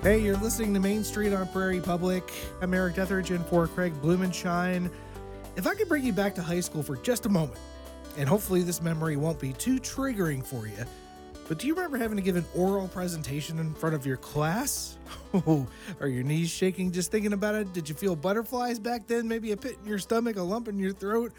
Hey, you're listening to Main Street on Prairie Public. I'm Eric Detheridge in for Craig Blumenshine. If I could bring you back to high school for just a moment, and hopefully this memory won't be too triggering for you, but do you remember having to give an oral presentation in front of your class? Oh, are your knees shaking just thinking about it? Did you feel butterflies back then? Maybe a pit in your stomach, a lump in your throat?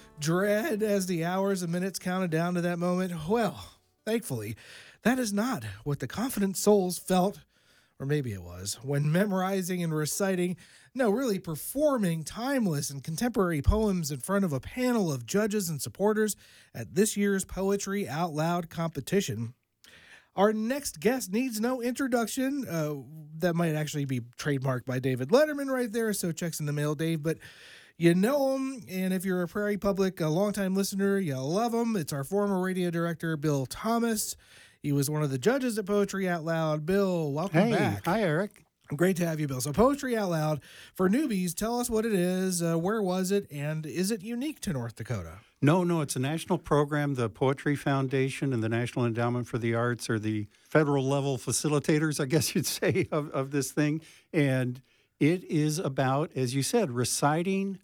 Dread as the hours and minutes counted down to that moment? Well, thankfully, that is not what the confident souls felt, or maybe it was, when memorizing and reciting, no, really performing timeless and contemporary poems in front of a panel of judges and supporters at this year's Poetry Out Loud competition. Our next guest needs no introduction. That might actually be trademarked by David Letterman right there, so checks in the mail, Dave. But you know him, and if you're a Prairie Public, a longtime listener, you love him. It's our former radio director, Bill Thomas. He was one of the judges at Poetry Out Loud. Bill, welcome back. Hi, Eric. Great to have you, Bill. So Poetry Out Loud, for newbies, tell us what it is, where was it, and is it unique to North Dakota? No, it's a national program. The Poetry Foundation and the National Endowment for the Arts are the federal level facilitators, I guess you'd say, of this thing. And it is about, as you said, reciting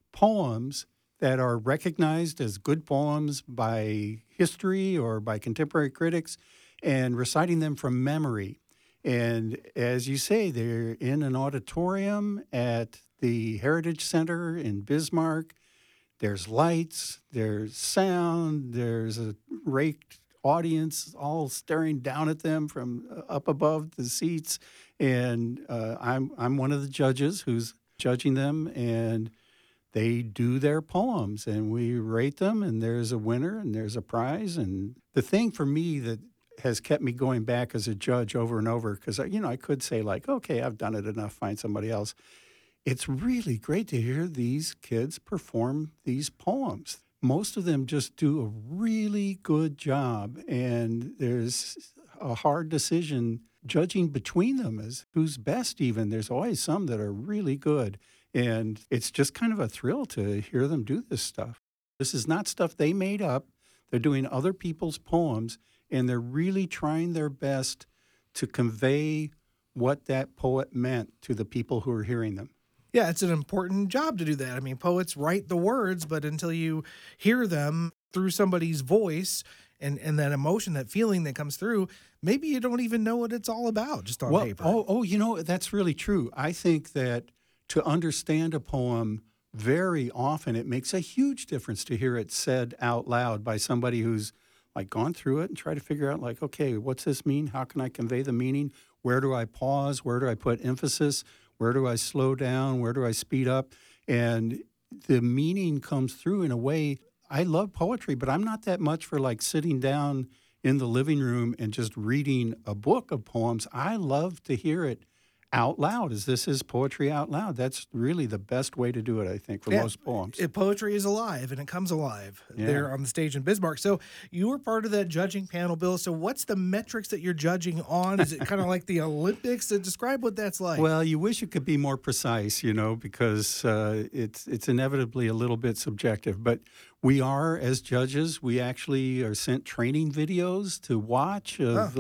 poems that are recognized as good poems by history or by contemporary critics and reciting them from memory. And as you say, they're in an auditorium at the Heritage Center in Bismarck. There's lights, there's sound, there's a raked audience all staring down at them from up above the seats. And I'm one of the judges who's judging them, and they do their poems, and we rate them, and there's a winner, and there's a prize. And the thing for me that has kept me going back as a judge over and over, because, I could say, like, okay, I've done it enough, find somebody else. It's really great to hear these kids perform these poems. Most of them just do a really good job, and there's a hard decision judging between them as who's best even. There's always some that are really good, and it's just kind of a thrill to hear them do this stuff. This is not stuff they made up. They're doing other people's poems, and they're really trying their best to convey what that poet meant to the people who are hearing them. Yeah, it's an important job to do that. I mean, poets write the words, but until you hear them through somebody's voice and that emotion, that feeling that comes through, maybe you don't even know what it's all about just on paper. That's really true. I think that to understand a poem, very often it makes a huge difference to hear it said out loud by somebody who's like gone through it and try to figure out, like, okay, what's this mean? How can I convey the meaning? Where do I pause? Where do I put emphasis? Where do I slow down? Where do I speed up? And the meaning comes through in a way. I love poetry, but I'm not that much for like sitting down in the living room and just reading a book of poems. I love to hear it out loud, as this is poetry out loud. That's really the best way to do it, I think, for most poems. Poetry is alive, and it comes alive there on the stage in Bismarck. So you were part of that judging panel, Bill. So what's the metrics that you're judging on? Is it kind of like the Olympics? Describe what that's like. Well, you wish it could be more precise, because it's inevitably a little bit subjective. But we are, as judges, we actually are sent training videos to watch of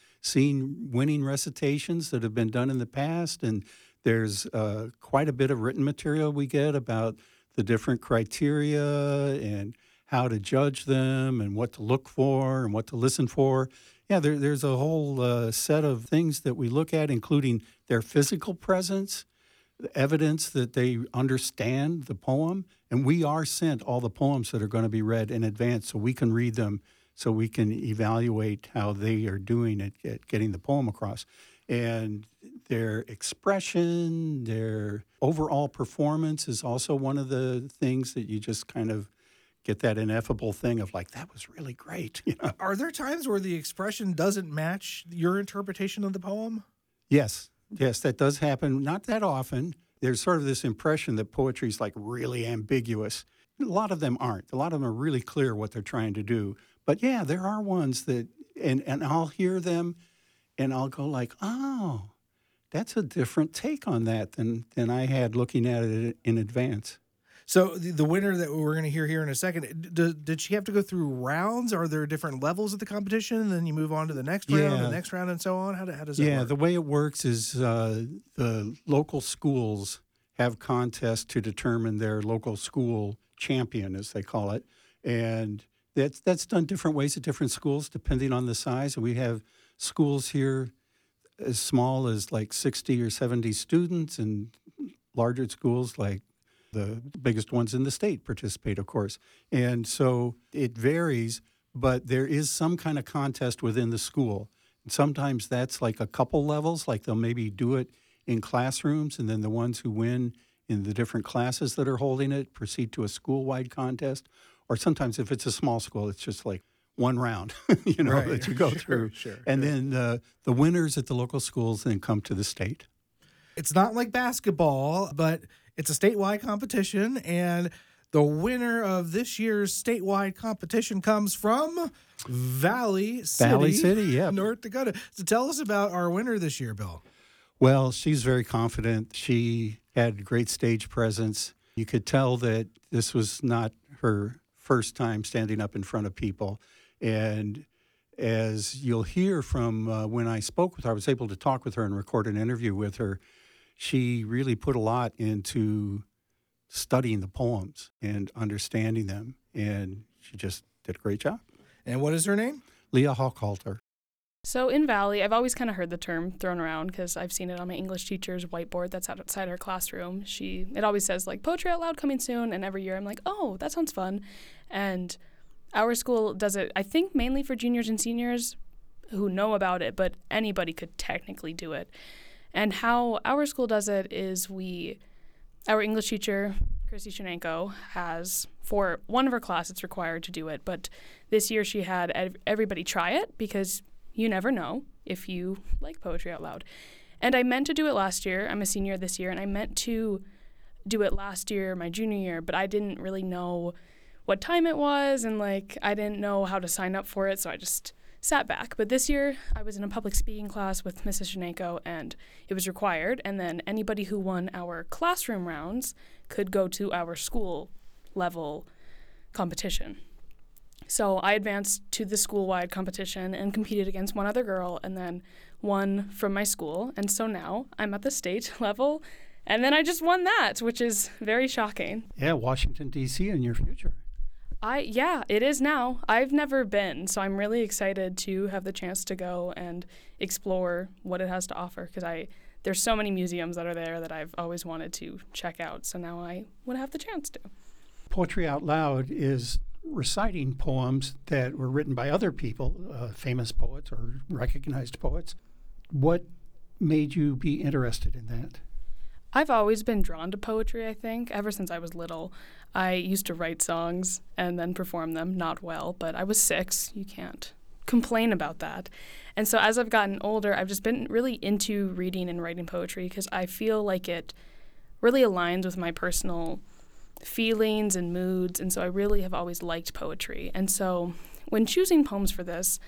seeing winning recitations that have been done in the past. And there's quite a bit of written material we get about the different criteria and how to judge them and what to look for and what to listen for. Yeah, there's a whole set of things that we look at, including their physical presence, the evidence that they understand the poem. And we are sent all the poems that are going to be read in advance so we can read them, so we can evaluate how they are doing at getting the poem across. And their expression, their overall performance is also one of the things that you just kind of get that ineffable thing of like, that was really great. Are there times where the expression doesn't match your interpretation of the poem? Yes, that does happen. Not that often. There's sort of this impression that poetry is like really ambiguous. A lot of them aren't. A lot of them are really clear what they're trying to do. But yeah, there are ones that, and I'll hear them and I'll go like, oh, that's a different take on that than I had looking at it in advance. So the winner that we're going to hear here in a second, did she have to go through rounds? Are there different levels of the competition? And then you move on to the next round, the next round, and so on? How does that work? The way it works is the local schools have contests to determine their local school champion, as they call it. And that's done different ways at different schools, depending on the size. We have schools here as small as like 60 or 70 students, and larger schools like the biggest ones in the state participate, of course. And so it varies, but there is some kind of contest within the school. And sometimes that's like a couple levels, like they'll maybe do it in classrooms, and then the ones who win in the different classes that are holding it proceed to a school-wide contest. Or sometimes if it's a small school, it's just like one round, Right. that you go through. And then the winners at the local schools then come to the state. It's not like basketball, but it's a statewide competition, and the winner of this year's statewide competition comes from Valley City, yeah. North Dakota. So tell us about our winner this year, Bill. Well, she's very confident. She had great stage presence. You could tell that this was not her first time standing up in front of people. And as you'll hear from when I spoke with her, I was able to talk with her and record an interview with her. She really put a lot into studying the poems and understanding them, and she just did a great job. And what is her name? Leah Hochhalter. So in Valley, I've always kind of heard the term thrown around because I've seen it on my English teacher's whiteboard that's outside her classroom. It always says, like, Poetry Out Loud coming soon, and every year I'm like, oh, that sounds fun. And our school does it, I think, mainly for juniors and seniors who know about it, but anybody could technically do it. And how our school does it is our English teacher, Christy Shenenko, has, for one of her classes, it's required to do it, but this year she had everybody try it because you never know if you like Poetry Out Loud. And I meant to do it last year. I'm a senior this year, and I meant to do it last year, my junior year, but I didn't really know what time it was, and I didn't know how to sign up for it, so I just sat back. But this year, I was in a public speaking class with Mrs. Shenenko, and it was required, and then anybody who won our classroom rounds could go to our school level competition. So I advanced to the school-wide competition and competed against one other girl and then won from my school. And so now I'm at the state level, and then I just won that, which is very shocking. Yeah, Washington, D.C. in your future. Yeah, it is now. I've never been, so I'm really excited to have the chance to go and explore what it has to offer because there's so many museums that are there that I've always wanted to check out, so now I would have the chance to. Poetry Out Loud is reciting poems that were written by other people, famous poets or recognized poets. What made you be interested in that? I've always been drawn to poetry, I think, ever since I was little. I used to write songs and then perform them, not well, but I was 6. You can't complain about that. And so as I've gotten older, I've just been really into reading and writing poetry because I feel like it really aligns with my personal feelings and moods, and so I really have always liked poetry. And so when choosing poems for this,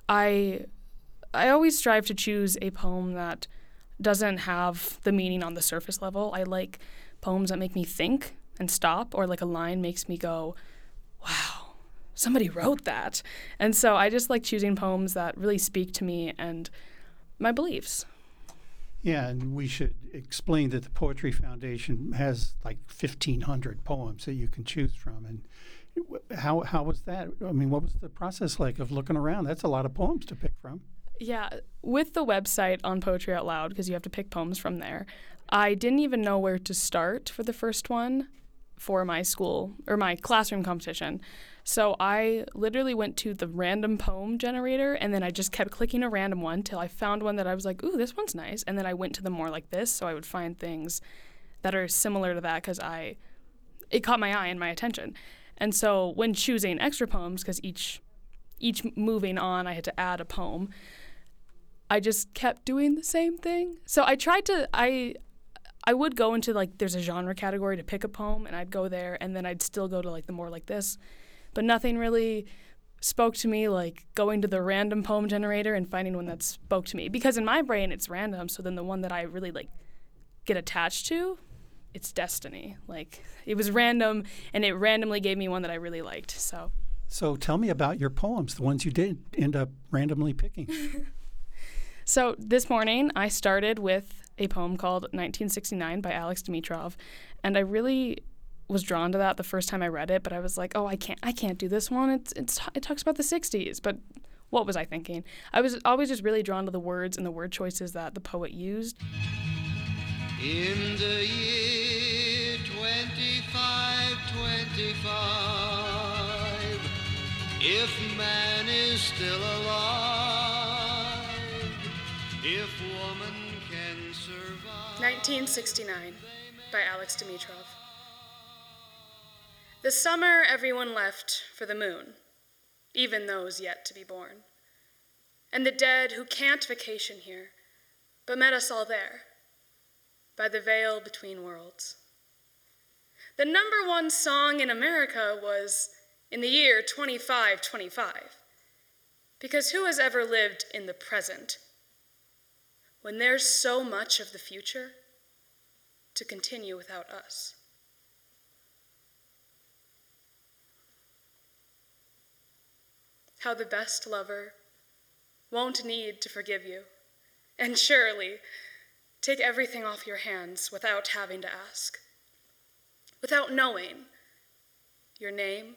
I always strive to choose a poem that doesn't have the meaning on the surface level. I like poems that make me think and stop, or like a line makes me go, wow, somebody wrote that. And so I just like choosing poems that really speak to me and my beliefs. Yeah, and we should explain that the Poetry Foundation has like 1,500 poems that you can choose from. And how was that? I mean, what was the process like of looking around? That's a lot of poems to pick from. Yeah, with the website on Poetry Out Loud, because you have to pick poems from there, I didn't even know where to start for the first one for my school or my classroom competition. So I literally went to the random poem generator, and then I just kept clicking a random one till I found one that I was like, ooh, this one's nice. And then I went to them more like this, so I would find things that are similar to that because it caught my eye and my attention. And so when choosing extra poems, because each moving on I had to add a poem, I just kept doing the same thing. So I tried to, I would go into there's a genre category to pick a poem, and I'd go there, and then I'd still go to the more like this. But nothing really spoke to me like going to the random poem generator and finding one that spoke to me. Because in my brain, it's random, so then the one that I really get attached to, it's destiny. Like, it was random, and it randomly gave me one that I really liked. So tell me about your poems, the ones you did end up randomly picking. So this morning, I started with a poem called 1969 by Alex Dimitrov, and I really was drawn to that the first time I read it, but I was like, oh, I can't do this one. It talks about the 60s, but what was I thinking? I was always just really drawn to the words and the word choices that the poet used. In the year 2525, if man is still alive, if woman can survive. 1969 by Alex Dimitrov. The summer everyone left for the moon, even those yet to be born, and the dead who can't vacation here, but met us all there, by the veil between worlds. The number one song in America was in the year 2525, because who has ever lived in the present when there's so much of the future to continue without us? How the best lover won't need to forgive you, and surely take everything off your hands without having to ask, without knowing your name.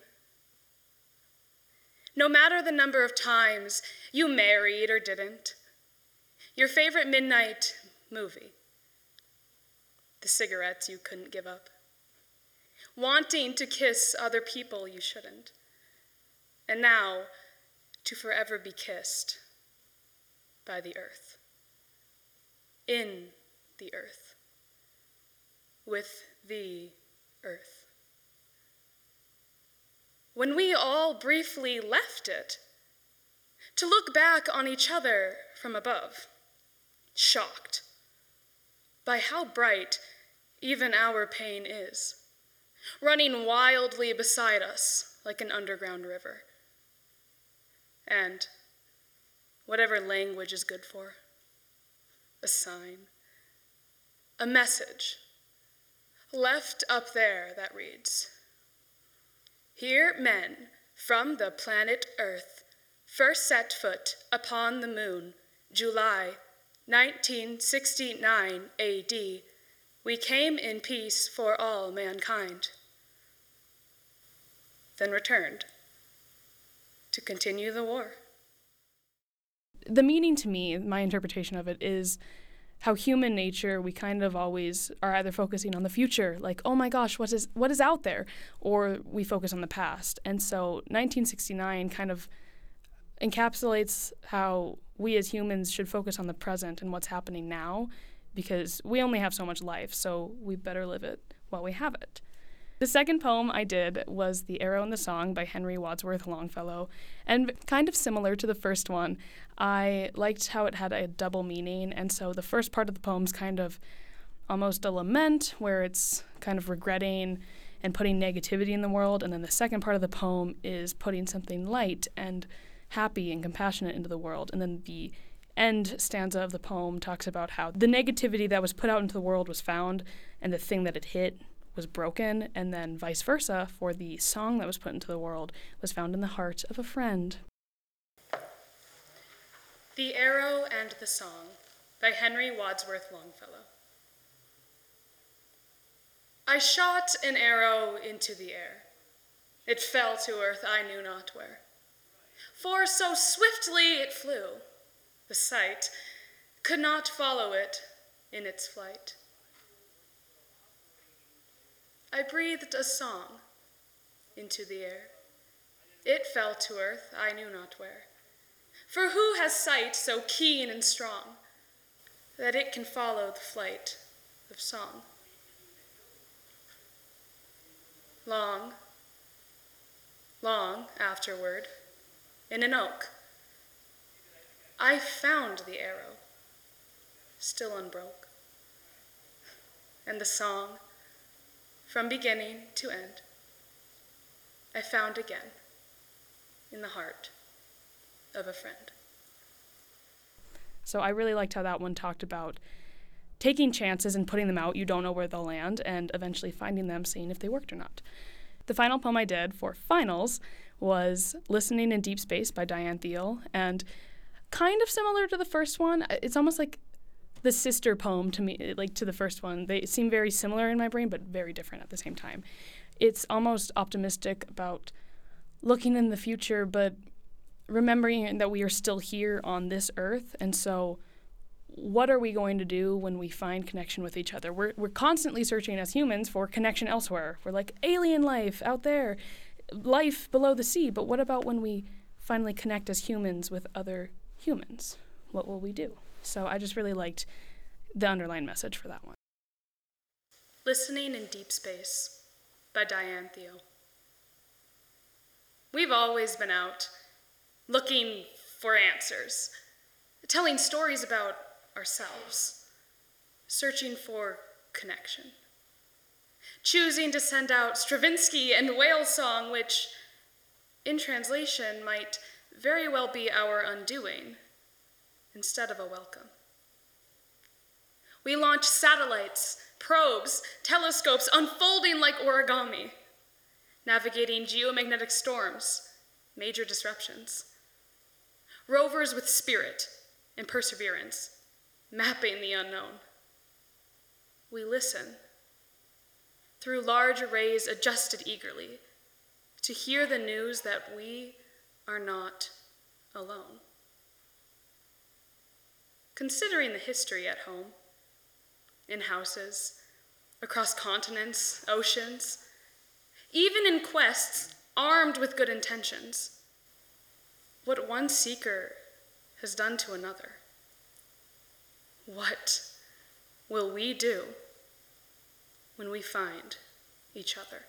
No matter the number of times you married or didn't, your favorite midnight movie, the cigarettes you couldn't give up, wanting to kiss other people you shouldn't, and now to forever be kissed by the earth, in the earth, with the earth. When we all briefly left it, to look back on each other from above, shocked by how bright even our pain is, running wildly beside us like an underground river. And whatever language is good for, a sign, a message left up there that reads, "Here men from the planet Earth first set foot upon the moon, July 1969 AD. We came in peace for all mankind, then returned to continue the war." The meaning to me, my interpretation of it, is how human nature, we kind of always are either focusing on the future, like, oh my gosh, what is out there? Or we focus on the past. And so 1969 kind of encapsulates how we as humans should focus on the present and what's happening now, because we only have so much life, so we better live it while we have it. The second poem I did was The Arrow in the Song by Henry Wadsworth Longfellow, and kind of similar to the first one, I liked how it had a double meaning, and so the first part of the poem's kind of almost a lament, where it's kind of regretting and putting negativity in the world, and then the second part of the poem is putting something light and happy and compassionate into the world, and then the end stanza of the poem talks about how the negativity that was put out into the world was found, and the thing that it hit was broken, and then vice versa, for the song that was put into the world was found in the heart of a friend. The Arrow and the Song by Henry Wadsworth Longfellow. I shot an arrow into the air. It fell to earth I knew not where. For so swiftly it flew, the sight could not follow it in its flight. I breathed a song into the air. It fell to earth I knew not where. For who has sight so keen and strong that it can follow the flight of song? Long, long afterward, in an oak, I found the arrow, still unbroke, and the song, from beginning to end, I found again in the heart of a friend. So I really liked how that one talked about taking chances and putting them out. You don't know where they'll land, and eventually finding them, seeing if they worked or not. The final poem I did for finals was Listening in Deep Space by Diane Thiel, and kind of similar to the first one. It's almost like the sister poem to me, like to the first one. They seem very similar in my brain, but very different at the same time. It's almost optimistic about looking in the future, but remembering that we are still here on this earth, and so what are we going to do when we find connection with each other? We're constantly searching as humans for connection elsewhere. We're like alien life out there, life below the sea, but what about when we finally connect as humans with other humans? What will we do? So I just really liked the underlying message for that one. Listening in Deep Space by Diane Thiel. We've always been out, looking for answers, telling stories about ourselves, searching for connection, choosing to send out Stravinsky and whale song, which, in translation, might very well be our undoing, instead of a welcome. We launch satellites, probes, telescopes, unfolding like origami, navigating geomagnetic storms, major disruptions. Rovers with spirit and perseverance, mapping the unknown. We listen, through large arrays adjusted eagerly, to hear the news that we are not alone. Considering the history at home, in houses, across continents, oceans, even in quests armed with good intentions, what one seeker has done to another. What will we do when we find each other?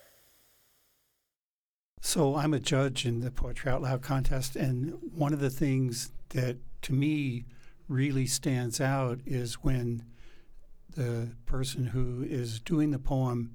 So I'm a judge in the Poetry Out Loud contest, and one of the things that to me really stands out is when the person who is doing the poem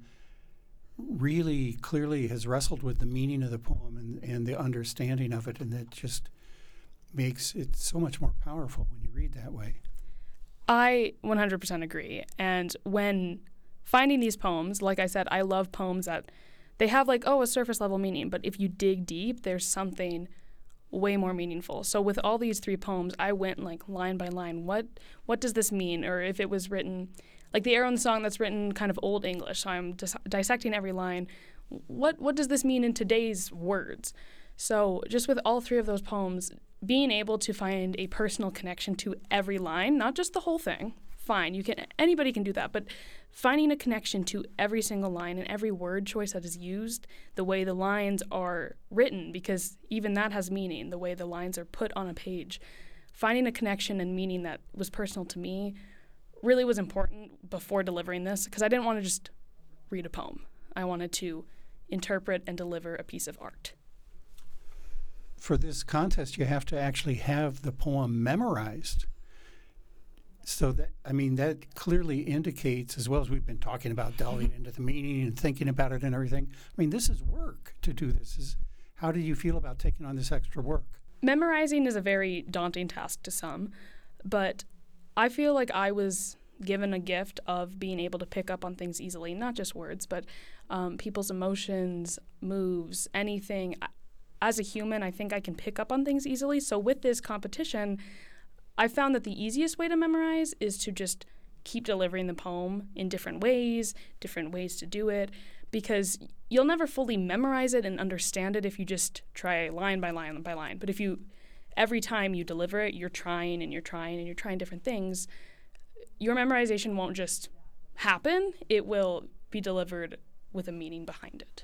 really clearly has wrestled with the meaning of the poem and the understanding of it, and that just makes it so much more powerful when you read that way. I 100% agree. And when finding these poems, like I said, I love poems that they have like, a surface level meaning, but if you dig deep, there's something way more meaningful. So with all these 3 poems, I went like line by line. What does this mean? Or if it was written, like the Arrow in the Song that's written kind of Old English, so I'm dissecting every line. What does this mean in today's words? So just with all 3 of those poems, being able to find a personal connection to every line, not just the whole thing, fine, anybody can do that, but finding a connection to every single line and every word choice that is used, the way the lines are written, because even that has meaning, the way the lines are put on a page. Finding a connection and meaning that was personal to me really was important before delivering this, because I didn't want to just read a poem. I wanted to interpret and deliver a piece of art. For this contest, you have to actually have the poem memorized. So that clearly indicates, as well as we've been talking about delving into the meaning and thinking about it and everything. This is work to do this. How do you feel about taking on this extra work? Memorizing is a very daunting task to some, but I feel like I was given a gift of being able to pick up on things easily, not just words, but people's emotions, moves, anything. As a human, I think I can pick up on things easily. So with this competition, I found that the easiest way to memorize is to just keep delivering the poem in different ways to do it, because you'll never fully memorize it and understand it if you just try line by line by line. But if every time you deliver it, you're trying different things, your memorization won't just happen. It will be delivered with a meaning behind it.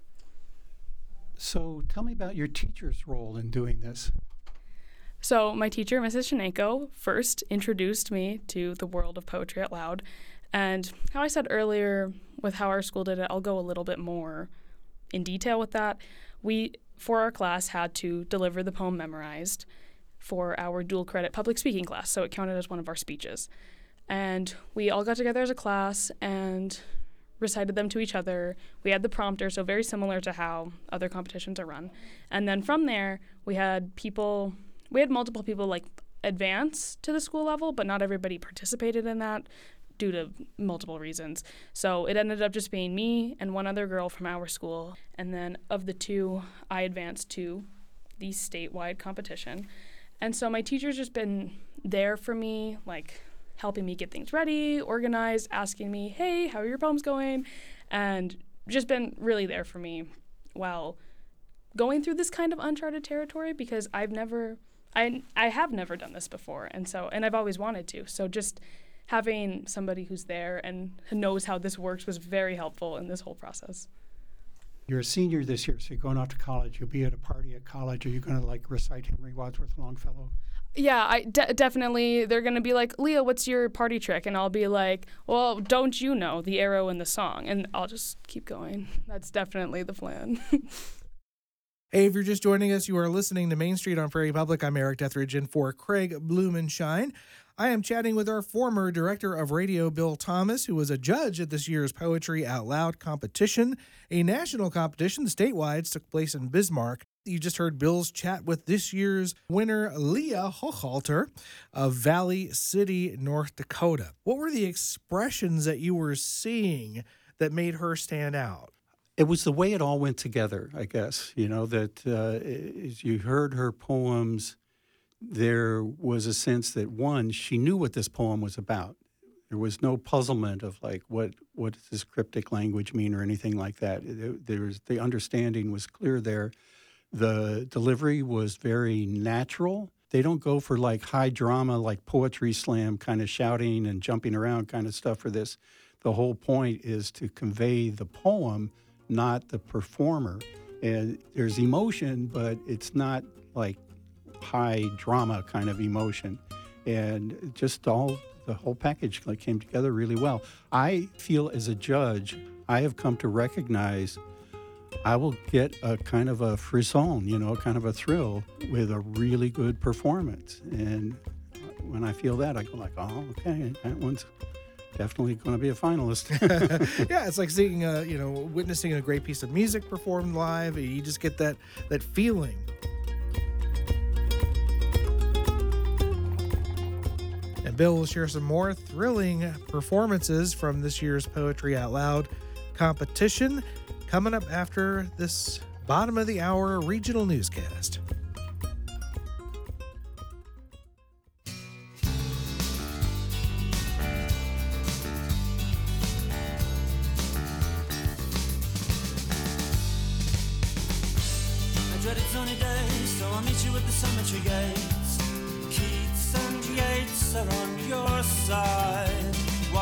So tell me about your teacher's role in doing this. So my teacher, Mrs. Shaneko, first introduced me to the world of Poetry Out Loud. And how I said earlier with how our school did it, I'll go a little bit more in detail with that. We, for our class, had to deliver the poem memorized for our dual credit public speaking class. So it counted as one of our speeches. And we all got together as a class and recited them to each other. We had the prompter, so very similar to how other competitions are run. And then from there, we had multiple people like advance to the school level, but not everybody participated in that due to multiple reasons. So it ended up just being me and one other girl from our school. And then of the two, I advanced to the statewide competition. And so my teacher's just been there for me, like helping me get things ready, organized, asking me, hey, how are your poems going? And just been really there for me while going through this kind of uncharted territory, because I have never done this before. And I've always wanted to. So just having somebody who's there and who knows how this works was very helpful in this whole process. You're a senior this year, so you're going off to college. You'll be at a party at college. Are you going to like recite Henry Wadsworth Longfellow? Yeah, definitely. They're going to be like, Leah, what's your party trick? And I'll be like, well, don't you know the arrow in the song? And I'll just keep going. That's definitely the plan. Hey, if you're just joining us, you are listening to Main Street on Prairie Public. I'm Eric Detheridge, and for Craig Blumenshine, I am chatting with our former director of radio, Bill Thomas, who was a judge at this year's Poetry Out Loud competition, a national competition. The statewide took place in Bismarck. You just heard Bill's chat with this year's winner, Leah Hochhalter of Valley City, North Dakota. What were the expressions that you were seeing that made her stand out? It was the way it all went together, I guess, that as you heard her poems, there was a sense that, one, she knew what this poem was about. There was no puzzlement of like, what does this cryptic language mean or anything like that. The understanding was clear there. The delivery was very natural. They don't go for like high drama, like poetry slam kind of shouting and jumping around kind of stuff for this. The whole point is to convey the poem, not the performer. And there's emotion, but it's not like high drama kind of emotion. And just the whole package like came together really well. I feel as a judge, I have come to recognize I will get a kind of a frisson, kind of a thrill with a really good performance. And when I feel that, I go like, oh, okay, that one's definitely going to be a finalist. Yeah, it's like seeing, witnessing a great piece of music performed live. You just get that feeling. And Bill will share some more thrilling performances from this year's Poetry Out Loud competition coming up after this bottom of the hour regional newscast. Dreaded sunny days, so I'll meet you at the cemetery gates. Keats and Yeats are on your side.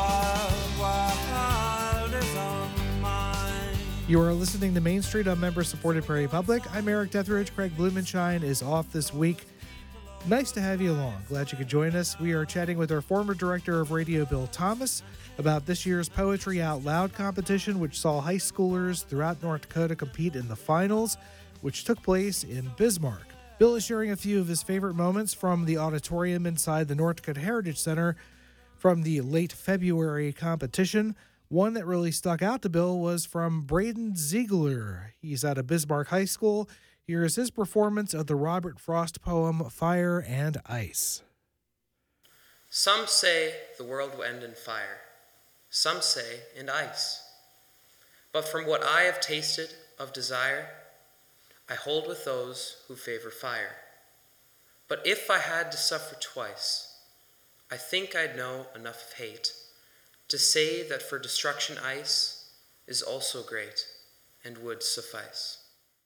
Wild is on mine. You are listening to Main Street on member-supported Prairie Public. I'm Eric Detheridge. Craig Blumenshine is off this week. Nice to have you along. Glad you could join us. We are chatting with our former director of radio, Bill Thomas, about this year's Poetry Out Loud competition, which saw high schoolers throughout North Dakota compete in the finals, which took place in Bismarck. Bill is sharing a few of his favorite moments from the auditorium inside the North Dakota Heritage Center from the late February competition. One that really stuck out to Bill was from Braden Ziegler. He's out of Bismarck High School. Here is his performance of the Robert Frost poem, Fire and Ice. Some say the world will end in fire. Some say in ice. But from what I have tasted of desire, I hold with those who favor fire. But if I had to suffer twice, I think I'd know enough of hate to say that for destruction ice is also great and would suffice.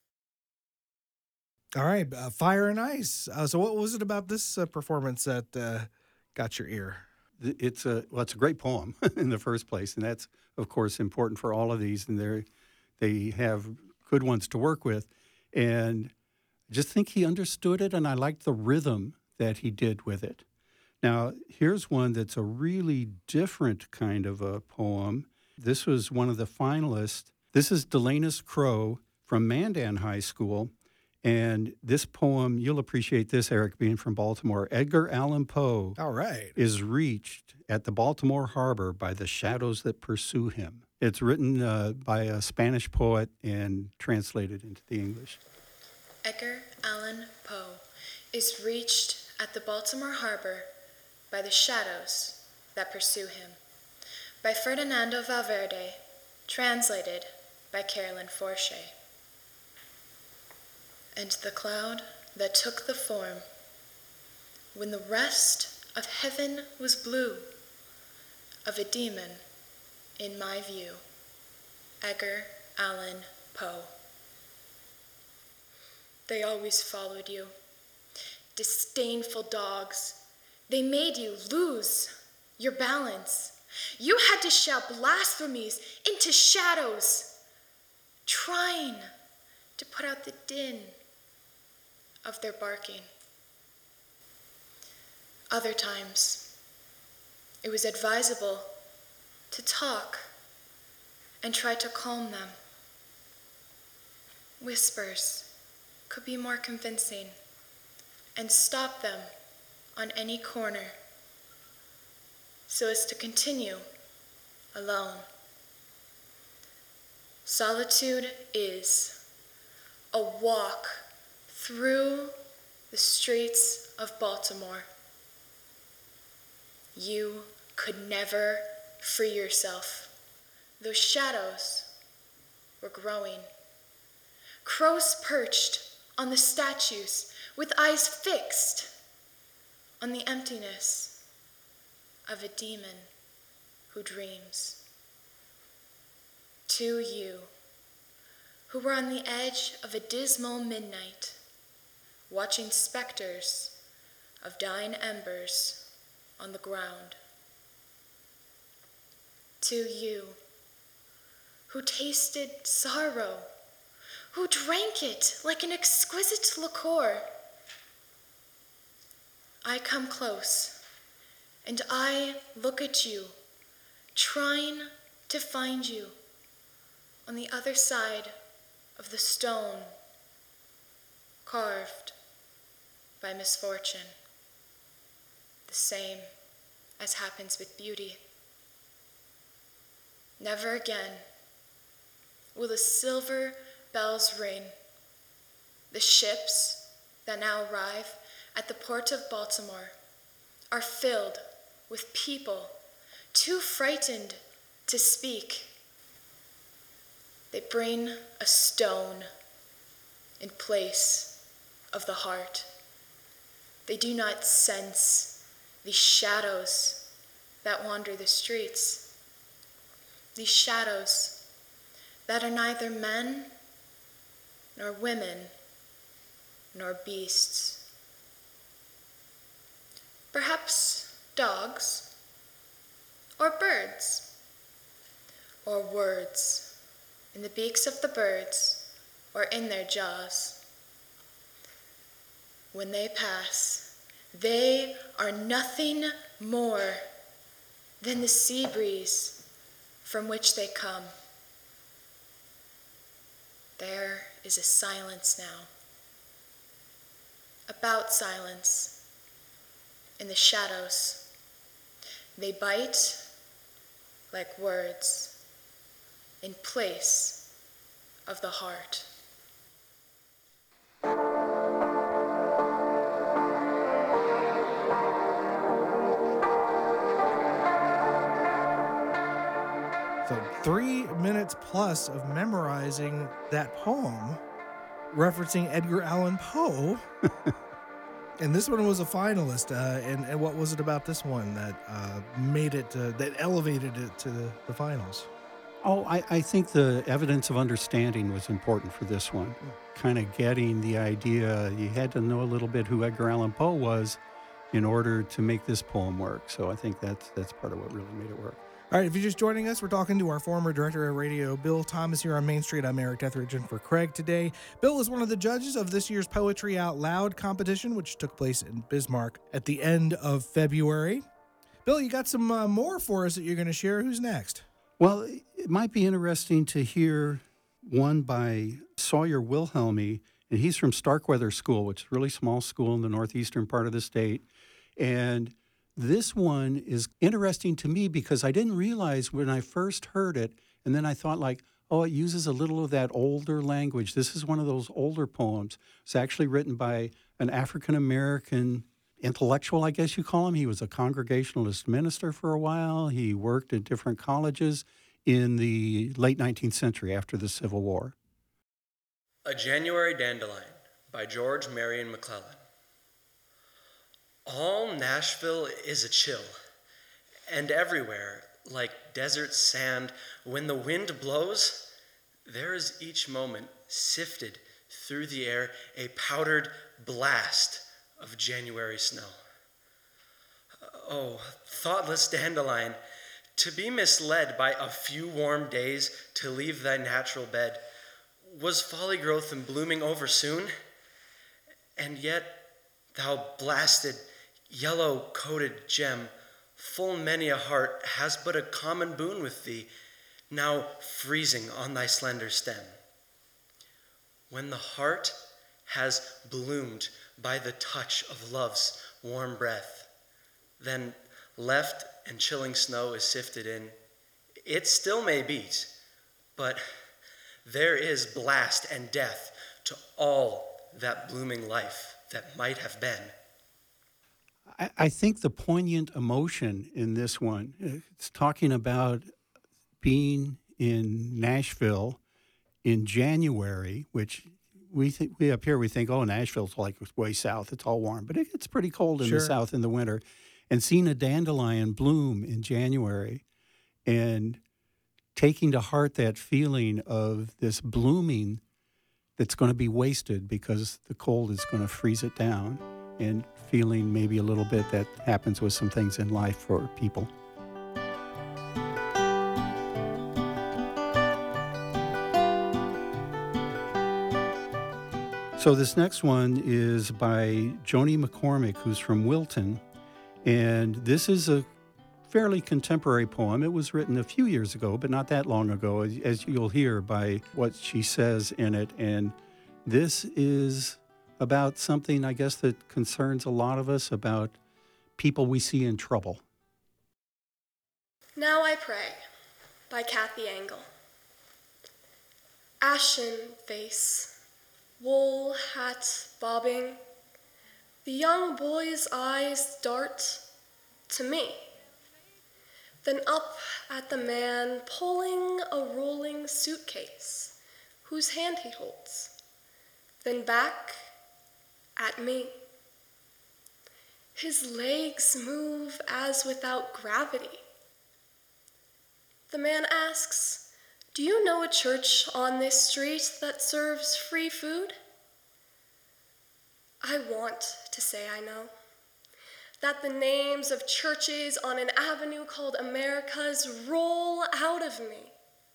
All right, Fire and Ice. So what was it about this performance that got your ear? It's a great poem in the first place, and that's, of course, important for all of these, and they have good ones to work with. And I just think he understood it, and I liked the rhythm that he did with it. Now, here's one that's a really different kind of a poem. This was one of the finalists. This is Delanus Crow from Mandan High School. And this poem, you'll appreciate this, Eric, being from Baltimore. Edgar Allan Poe All right. is reached at the Baltimore harbor by the shadows that pursue him. It's written by a Spanish poet and translated into the English. Edgar Allan Poe is reached at the Baltimore harbor by the shadows that pursue him. by Ferdinando Valverde, translated by Carolyn Forche. And the cloud that took the form, when the rest of heaven was blue, of a demon in my view. Edgar Allan Poe. They always followed you, disdainful dogs. They made you lose your balance. You had to shout blasphemies into shadows, trying to put out the din of their barking. Other times, it was advisable to talk and try to calm them. Whispers could be more convincing and stop them on any corner so as to continue alone. Solitude is a walk through the streets of Baltimore. You could never free yourself. Those shadows were growing. Crows perched on the statues with eyes fixed on the emptiness of a demon who dreams. To you, who were on the edge of a dismal midnight, watching specters of dying embers on the ground. To you, who tasted sorrow, who drank it like an exquisite liqueur. I come close, and I look at you, trying to find you on the other side of the stone carved by misfortune, the same as happens with beauty. Never again will the silver bells ring. The ships that now arrive at the port of Baltimore are filled with people too frightened to speak. They bring a stone in place of the heart. They do not sense the shadows that wander the streets. These shadows that are neither men, nor women, nor beasts. Perhaps dogs, or birds, or words in the beaks of the birds, or in their jaws. When they pass, they are nothing more than the sea breeze from which they come. There is a silence now. About silence, in the shadows, they bite like words in place of the heart. So 3 minutes plus of memorizing that poem, referencing Edgar Allan Poe. And this one was a finalist. And what was it about this one that made it, that elevated it to the finals? Oh, I think the evidence of understanding was important for this one. Kind of getting the idea, you had to know a little bit who Edgar Allan Poe was in order to make this poem work. So I think that's part of what really made it work. All right, if you're just joining us, we're talking to our former director of radio, Bill Thomas, here on Main Street. I'm Eric Etheridge in for Craig today. Bill is one of the judges of this year's Poetry Out Loud competition, which took place in Bismarck at the end of February. Bill, you got some more for us that you're going to share. Who's next? Well, it might be interesting to hear one by Sawyer Wilhelmy, and he's from Starkweather School, which is a really small school in the northeastern part of the state. And this one is interesting to me because I didn't realize when I first heard it, and then I thought like, oh, it uses a little of that older language. This is one of those older poems. It's actually written by an African-American intellectual, I guess you call him. He was a Congregationalist minister for a while. He worked at different colleges in the late 19th century after the Civil War. A January Dandelion by George Marion McClellan. All Nashville is a chill, and everywhere, like desert sand, when the wind blows, there is each moment sifted through the air a powdered blast of January snow. Oh, thoughtless dandelion, to be misled by a few warm days to leave thy natural bed, was folly growth and blooming over soon? And yet, thou blasted, yellow-coated gem, full many a heart has but a common boon with thee, now freezing on thy slender stem. When the heart has bloomed by the touch of love's warm breath, then left and chilling snow is sifted in. It still may beat, but there is blast and death to all that blooming life that might have been. I think the poignant emotion in this one, it's talking about being in Nashville in January, which we up here, we think, oh, Nashville's like way south. It's all warm. But it gets pretty cold in the south in the winter. And seeing a dandelion bloom in January and taking to heart that feeling of this blooming that's going to be wasted because the cold is going to freeze it down, and feeling maybe a little bit that happens with some things in life for people. So this next one is by Joni McCormick, who's from Wilton, and this is a fairly contemporary poem. It was written a few years ago, but not that long ago, as you'll hear by what she says in it. And this is about something, I guess, that concerns a lot of us, about people we see in trouble. Now I Pray by Kathy Angle. Ashen face, wool hat bobbing, the young boy's eyes dart to me, then up at the man pulling a rolling suitcase whose hand he holds, then back at me. His legs move as without gravity. The man asks, "Do you know a church on this street that serves free food?" I want to say I know, that the names of churches on an avenue called Americas roll out of me.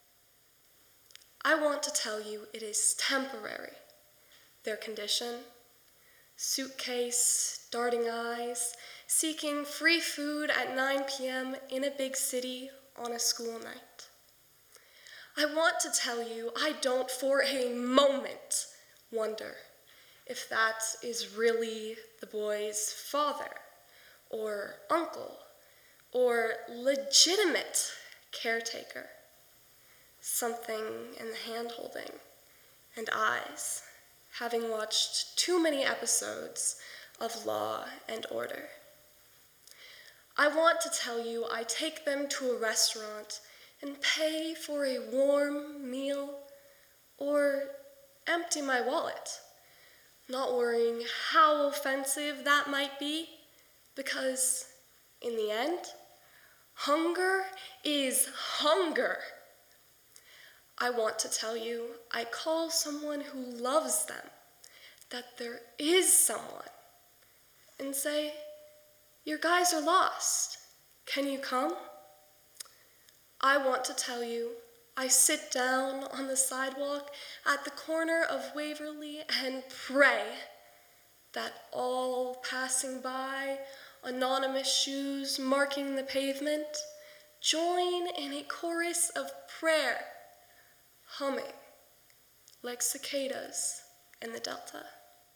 I want to tell you it is temporary, their condition. Suitcase, darting eyes, seeking free food at 9 p.m. in a big city on a school night. I want to tell you I don't for a moment wonder if that is really the boy's father or uncle or legitimate caretaker. Something in the hand-holding and eyes, having watched too many episodes of Law and Order. I want to tell you I take them to a restaurant and pay for a warm meal or empty my wallet, not worrying how offensive that might be, because in the end, hunger is hunger. I want to tell you I call someone who loves them, that there is someone, and say, "Your guys are lost. Can you come?" I want to tell you I sit down on the sidewalk at the corner of Waverly and pray that all passing by, anonymous shoes marking the pavement, join in a chorus of prayer, humming like cicadas in the Delta.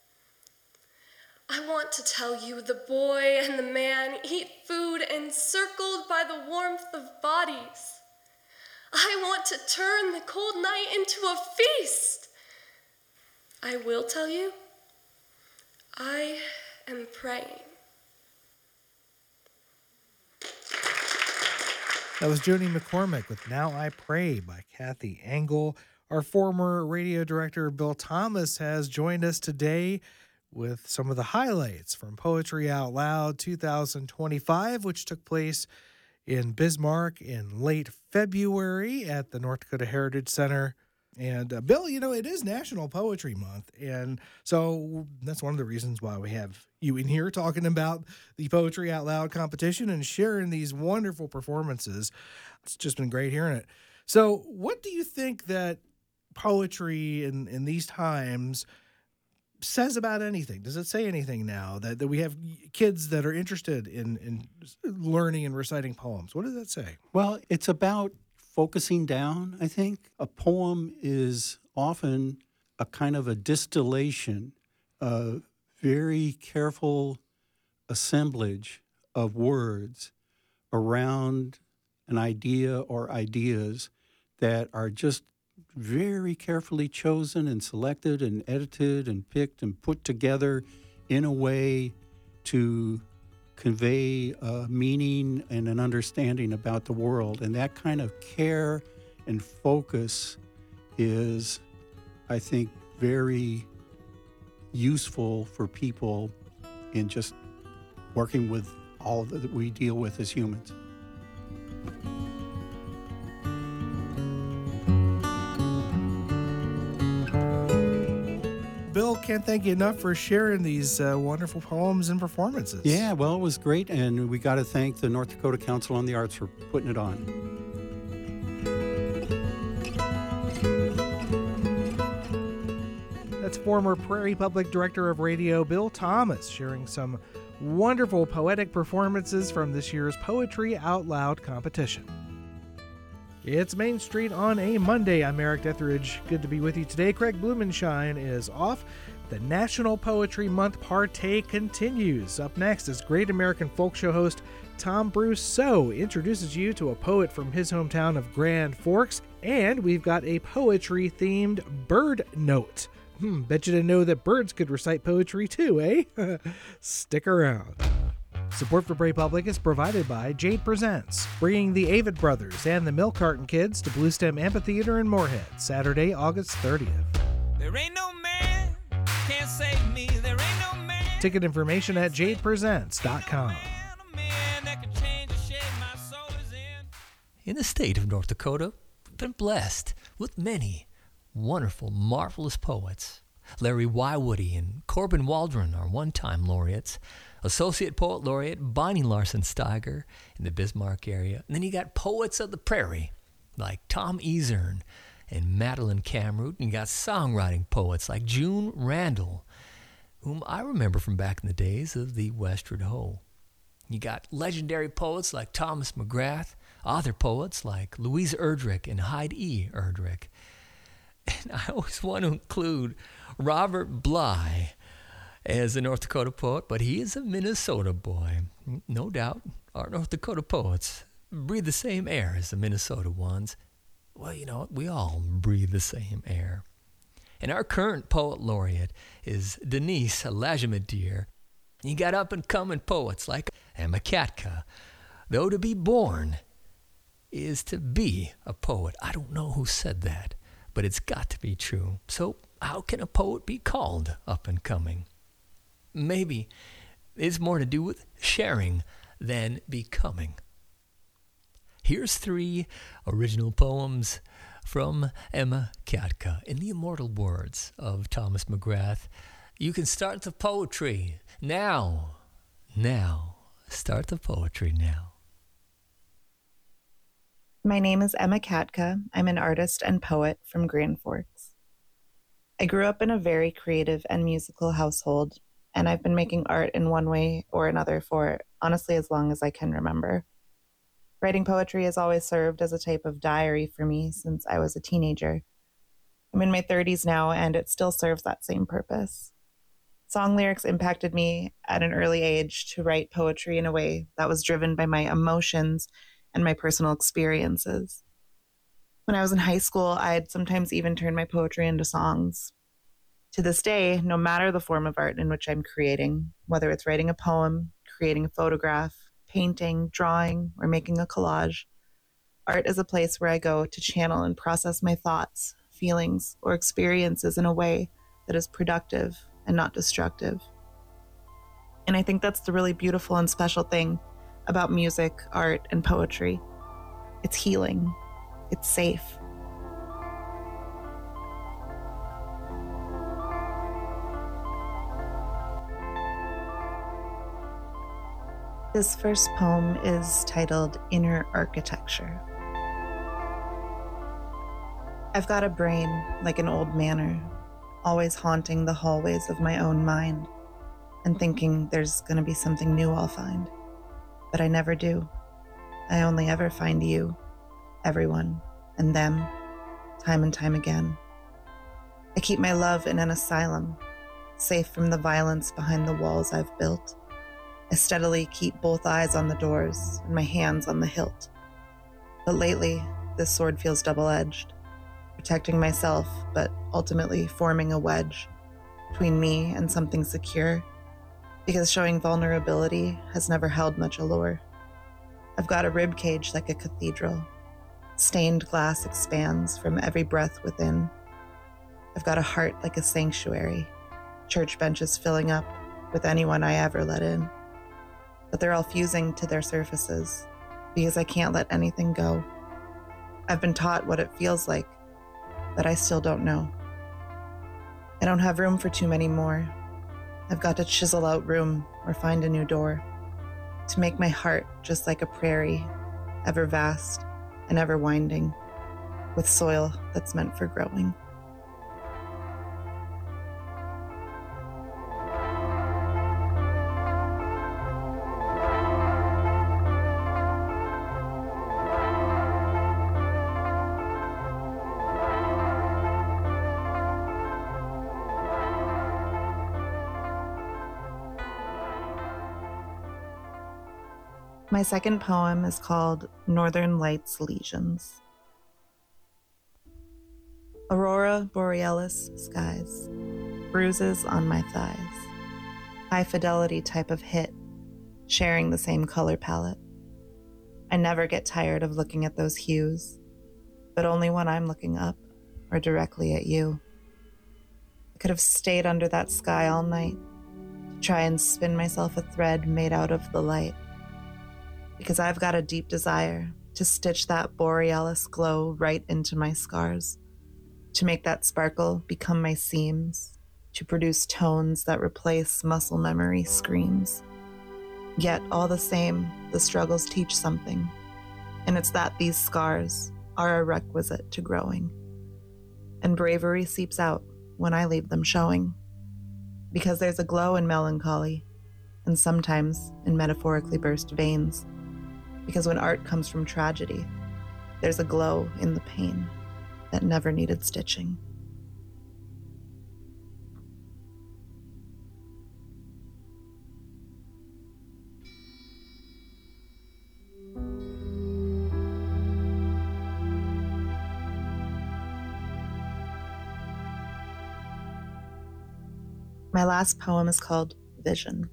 I want to tell you the boy and the man eat food encircled by the warmth of bodies. I want to turn the cold night into a feast. I will tell you, I am praying That was Joni McCormick with Now I Pray by Kathy Engel. Our former radio director, Bill Thomas, has joined us today with some of the highlights from Poetry Out Loud 2025, which took place in Bismarck in late February at the North Dakota Heritage Center. And Bill, it is National Poetry Month. And so that's one of the reasons why we have you in here talking about the Poetry Out Loud competition and sharing these wonderful performances. It's just been great hearing it. So what do you think that poetry in these times says about anything? Does it say anything now that we have kids that are interested in learning and reciting poems? What does that say? Well, it's about focusing down, I think. A poem is often a kind of a distillation, a very careful assemblage of words around an idea or ideas that are just very carefully chosen and selected and edited and picked and put together in a way to convey a meaning and an understanding about the world. And that kind of care and focus is, I think, very useful for people in just working with all that we deal with as humans. Bill, can't thank you enough for sharing these wonderful poems and performances. Yeah, well, it was great, and we got to thank the North Dakota Council on the Arts for putting it on. That's former Prairie Public Director of Radio Bill Thomas sharing some wonderful poetic performances from this year's Poetry Out Loud competition. It's Main Street on a Monday. I'm Eric Etheridge. Good to be with you today. Craig Blumenshine is off. The National Poetry Month party continues. Up next is Great American Folk Show host Tom Brousseau introduces you to a poet from his hometown of Grand Forks, and we've got a poetry-themed bird note. Bet you didn't know that birds could recite poetry too, eh? Stick around. Support for Prairie Public is provided by Jade Presents, bringing the Avid Brothers and the Milk Carton Kids to Bluestem Amphitheater in Moorhead, Saturday, August 30th. There ain't no man can't save me. There ain't no man. Ticket information at jadepresents.com. In the state of North Dakota, we've been blessed with many wonderful, marvelous poets. Larry Wywoody and Corbin Waldron are one-time laureates. Associate Poet Laureate Bonnie Larson Steiger in the Bismarck area. And then you got poets of the prairie like Tom Ezern and Madeline Kamroot. And you got songwriting poets like June Randall, whom I remember from back in the days of the Westward Ho. You got legendary poets like Thomas McGrath, author poets like Louise Erdrich and Hyde E. Erdrich. And I always want to include Robert Bly as a North Dakota poet, but he is a Minnesota boy. No doubt, our North Dakota poets breathe the same air as the Minnesota ones. Well, we all breathe the same air. And our current poet laureate is Denise Lajamadier. You got up-and-coming poets like Emma Katka. Though to be born is to be a poet. I don't know who said that, but it's got to be true. So how can a poet be called up-and-coming? Maybe it's more to do with sharing than becoming. Here's 3 original poems from Emma Katka in the immortal words of Thomas McGrath. You can start the poetry now. Start the poetry now. My name is Emma Katka. I'm an artist and poet from Grand Forks. I grew up in a very creative and musical household, and I've been making art in one way or another for, honestly, as long as I can remember. Writing poetry has always served as a type of diary for me since I was a teenager. I'm in my 30s now, and it still serves that same purpose. Song lyrics impacted me at an early age to write poetry in a way that was driven by my emotions and my personal experiences. When I was in high school, I'd sometimes even turn my poetry into songs. To this day, no matter the form of art in which I'm creating, whether it's writing a poem, creating a photograph, painting, drawing, or making a collage, Art is a place where I go to channel and process my thoughts, feelings, or experiences in a way that is productive and not destructive. And I think that's the really beautiful and special thing about music, art, and poetry. It's healing. It's safe. This first poem is titled Inner Architecture. I've got a brain like an old manor, always haunting the hallways of my own mind and thinking there's going to be something new I'll find. But I never do. I only ever find you, everyone, and them, time and time again. I keep my love in an asylum, safe from the violence behind the walls I've built. I steadily keep both eyes on the doors and my hands on the hilt. But lately, this sword feels double-edged, protecting myself, but ultimately forming a wedge between me and something secure, because showing vulnerability has never held much allure. I've got a rib cage like a cathedral. Stained glass expands from every breath within. I've got a heart like a sanctuary, church benches filling up with anyone I ever let in. But they're all fusing to their surfaces because I can't let anything go. I've been taught what it feels like, but I still don't know. I don't have room for too many more. I've got to chisel out room or find a new door to make my heart just like a prairie, ever vast and ever winding, with soil that's meant for growing. My second poem is called Northern Lights Lesions. Aurora borealis skies, bruises on my thighs, high fidelity type of hit, sharing the same color palette. I never get tired of looking at those hues, but only when I'm looking up or directly at you. I could have stayed under that sky all night to try and spin myself a thread made out of the light, because I've got a deep desire to stitch that borealis glow right into my scars, to make that sparkle become my seams, to produce tones that replace muscle memory screams. Yet, all the same, the struggles teach something, and it's that these scars are a requisite to growing. And bravery seeps out when I leave them showing, because there's a glow in melancholy, and sometimes in metaphorically burst veins. Because when art comes from tragedy, there's a glow in the pain that never needed stitching. My last poem is called Vision.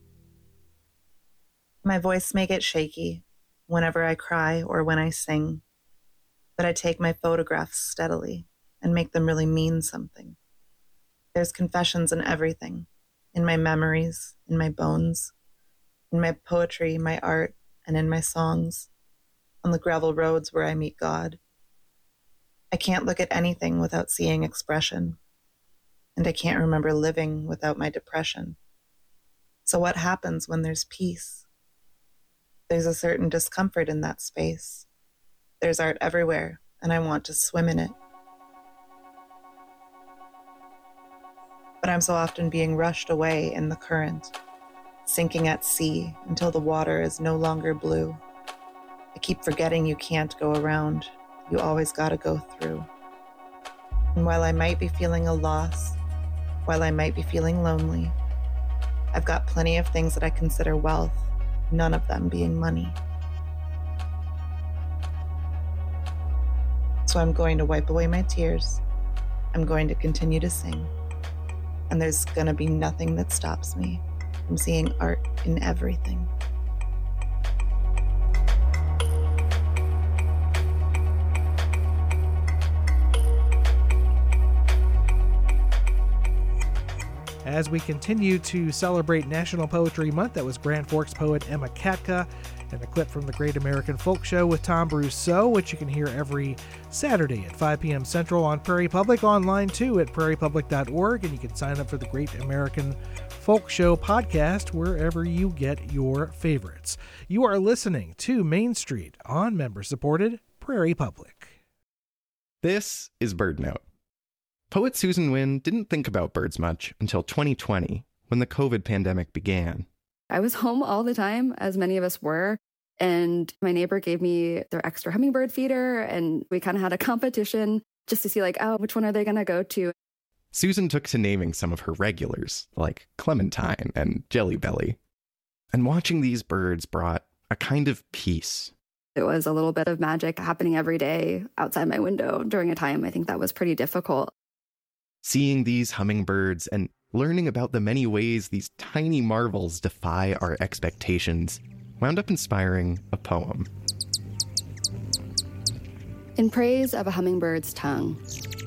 My voice may get shaky whenever I cry or when I sing, but I take my photographs steadily and make them really mean something. There's confessions in everything, in my memories, in my bones, in my poetry, my art, and in my songs, on the gravel roads where I meet God. I can't look at anything without seeing expression, and I can't remember living without my depression. So what happens when there's peace? There's a certain discomfort in that space. There's art everywhere, and I want to swim in it. But I'm so often being rushed away in the current, sinking at sea until the water is no longer blue. I keep forgetting you can't go around. You always gotta go through. And while I might be feeling a loss, while I might be feeling lonely, I've got plenty of things that I consider wealth, none of them being money. So I'm going to wipe away my tears. I'm going to continue to sing. And there's gonna be nothing that stops me from seeing art in everything. as we continue to celebrate National Poetry Month. That was Grand Forks poet Emma Katka, and a clip from the Great American Folk Show with Tom Brousseau, which you can hear every Saturday at 5 p.m. Central on Prairie Public, online too at prairiepublic.org, and you can sign up for the Great American Folk Show podcast wherever you get your favorites. You are listening to Main Street on member-supported Prairie Public. This is Bird Note. Poet Susan Wynn didn't think about birds much until 2020, when the COVID pandemic began. I was home all the time, as many of us were, and my neighbor gave me their extra hummingbird feeder, and we kind of had a competition just to see, which one are they going to go to? Susan took to naming some of her regulars, like Clementine and Jelly Belly. And watching these birds brought a kind of peace. It was a little bit of magic happening every day outside my window during a time I think that was pretty difficult. Seeing these hummingbirds and learning about the many ways these tiny marvels defy our expectations wound up inspiring a poem. In praise of a hummingbird's tongue.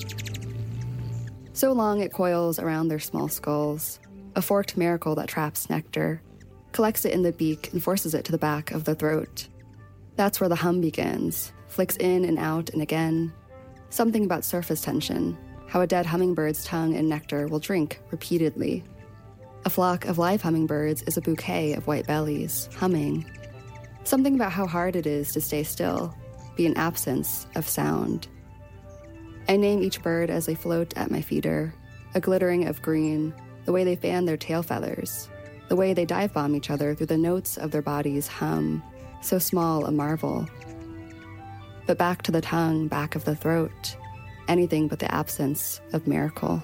So long it coils around their small skulls, a forked miracle that traps nectar, collects it in the beak and forces it to the back of the throat. That's where the hum begins, flicks in and out and again. Something about surface tension, how a dead hummingbird's tongue and nectar will drink repeatedly. A flock of live hummingbirds is a bouquet of white bellies, humming. Something about how hard it is to stay still, be an absence of sound. I name each bird as they float at my feeder, a glittering of green, the way they fan their tail feathers, the way they dive bomb each other through the notes of their bodies hum, so small a marvel. But back to the tongue, back of the throat, anything but the absence of miracle.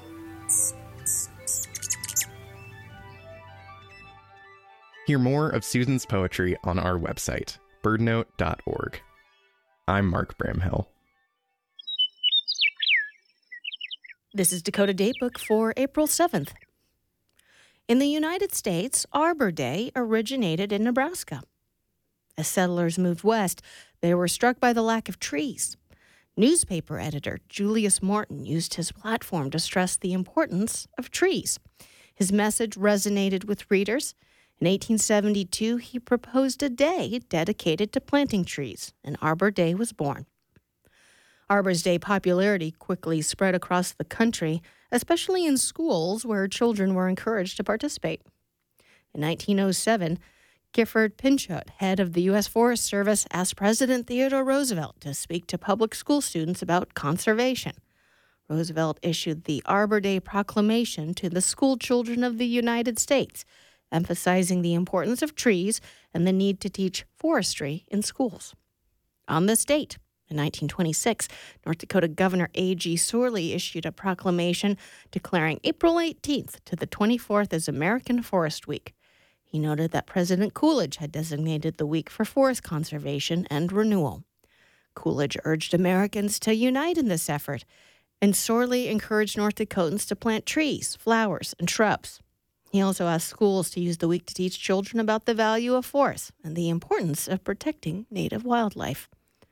Hear more of Susan's poetry on our website, birdnote.org. I'm Mark Bramhill. This is Dakota Datebook for April 7th. In the United States, Arbor Day originated in Nebraska. As settlers moved west, they were struck by the lack of trees. Newspaper editor Julius Morton used his platform to stress the importance of trees. His message resonated with readers. In 1872, he proposed a day dedicated to planting trees, and Arbor Day was born. Arbor's Day popularity quickly spread across the country, especially in schools where children were encouraged to participate. In 1907, Gifford Pinchot, head of the U.S. Forest Service, asked President Theodore Roosevelt to speak to public school students about conservation. Roosevelt issued the Arbor Day Proclamation to the school children of the United States, emphasizing the importance of trees and the need to teach forestry in schools. On this date, in 1926, North Dakota Governor A.G. Sorley issued a proclamation declaring April 18th to the 24th as American Forest Week. He noted that President Coolidge had designated the week for forest conservation and renewal. Coolidge urged Americans to unite in this effort, and Sorley encouraged North Dakotans to plant trees, flowers, and shrubs. He also asked schools to use the week to teach children about the value of forests and the importance of protecting native wildlife.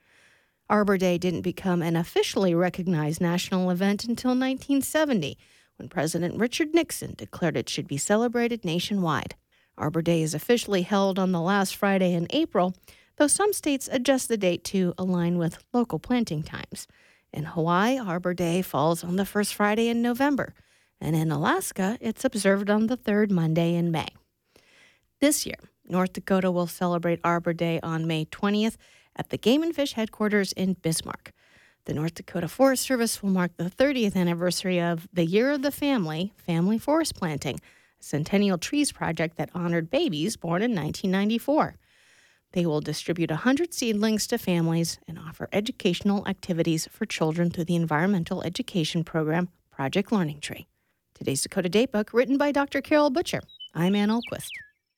Arbor Day didn't become an officially recognized national event until 1970, when President Richard Nixon declared it should be celebrated nationwide. Arbor Day is officially held on the last Friday in April, though some states adjust the date to align with local planting times. In Hawaii, Arbor Day falls on the first Friday in November, and in Alaska, it's observed on the third Monday in May. This year, North Dakota will celebrate Arbor Day on May 20th at the Game and Fish headquarters in Bismarck. The North Dakota Forest Service will mark the 30th anniversary of the Year of the Family Forest Planting, a centennial trees project that honored babies born in 1994. They will distribute 100 seedlings to families and offer educational activities for children through the environmental education program Project Learning Tree. Today's Dakota Datebook, written by Dr. Carol Butcher. I'm Ann Olquist.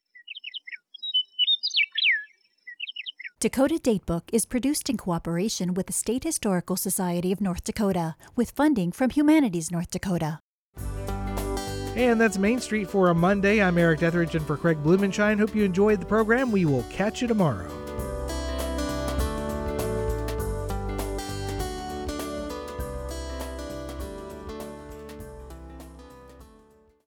Dakota Datebook is produced in cooperation with the State Historical Society of North Dakota, with funding from Humanities North Dakota. And that's Main Street for a Monday. I'm Eric Etheridge, and for Craig Blumenshine. Hope you enjoyed the program. We will catch you tomorrow.